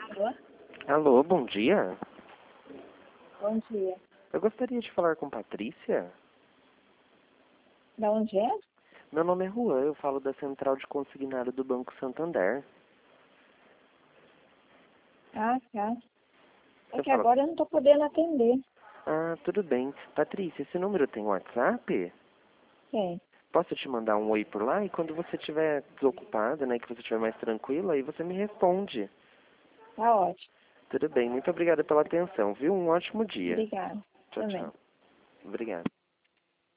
Alô? Alô, bom dia. Bom dia. Eu gostaria de falar com Patrícia. Da onde é? Meu nome é Juan, eu falo da Central de Consignado do Banco Santander. Ah, tá. É Você que fala... agora eu não estou podendo atender. Ah, tudo bem. Patrícia, esse número tem WhatsApp? É, Posso te mandar um oi por lá? E quando você estiver desocupada, né, que você estiver mais tranquila, aí você me responde. tá ótimo. Tudo bem, muito obrigada pela atenção, viu? Um ótimo dia. Obrigada. Tchau, Também. tchau. Obrigado.